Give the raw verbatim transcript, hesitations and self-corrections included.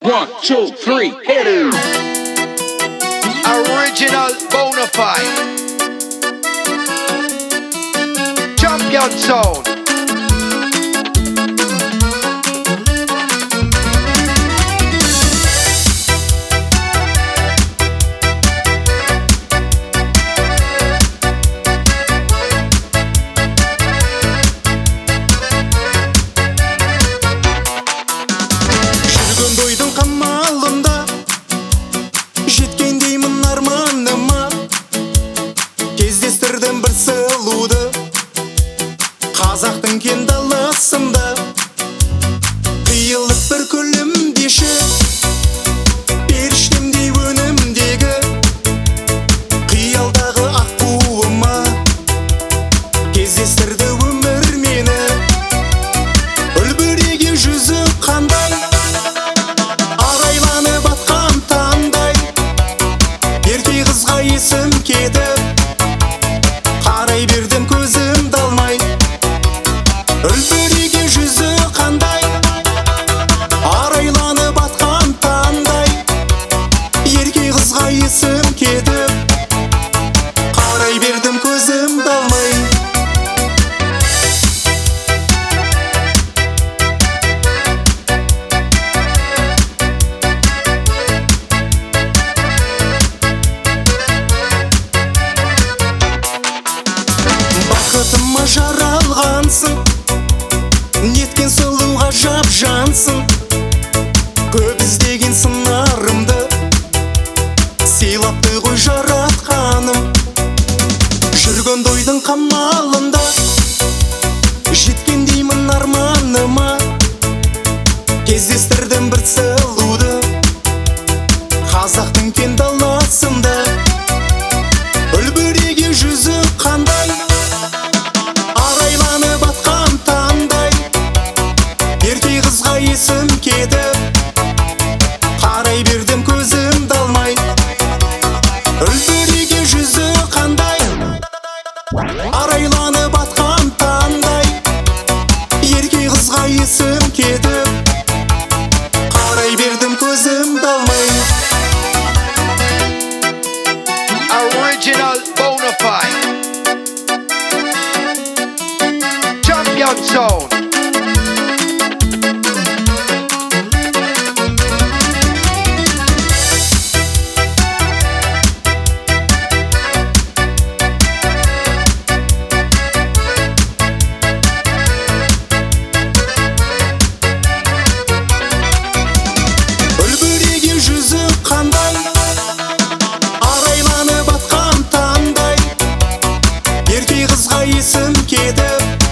One, two, three, hit it. Original Bonafide Champion Sound. Кездестірдім бір сұлуды қазақтың кең даласында, қиылып бір күлімдеші періштемдей өнімдегі қиялдағы аққуыма. Кездестірді өмір мені үлбіреген жүзі қандай, арайланып атқан таңдай, ерке қызға есім кетіп қарай бердім көзімді алмай. Үлбіреген жүзі қандай, арайланып атқан таңдай, ерке қызға есім кетіп қарай бердім көзімді алмай. Бақытыма жаралғансың, неткен сұлуға жап жансың. Көп іздеген сыңарымды сыйлапты ғой жаратқаным. Жүрген дойдың қамалында жеткен деймін арманыма. Кездестірдім бір сұлуды қазақтың кең даласында, үлбіреген жүзі қандай, арайланып атқан таңдай, ерке қызға есім кетіп қарай бердім көзімді алмай. Үлбіреген жүзі қандай, арайланып атқан таңдай, ерке қызға есім кетіп қарай бердім көзімді алмай. Original Bonafide Champion Sound. Үлбіреген жүзі қандай, арайланып атқан таңдай, ерке қызға есім кетіп